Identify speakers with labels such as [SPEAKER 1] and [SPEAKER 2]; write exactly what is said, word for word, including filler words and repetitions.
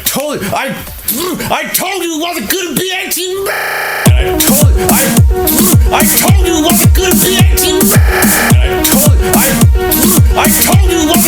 [SPEAKER 1] told you, I, I told you it wasn't gonna be eighteen. And I told you, I, I told you it wasn't gonna be eighteen. And I told you, I, I told you it wasn't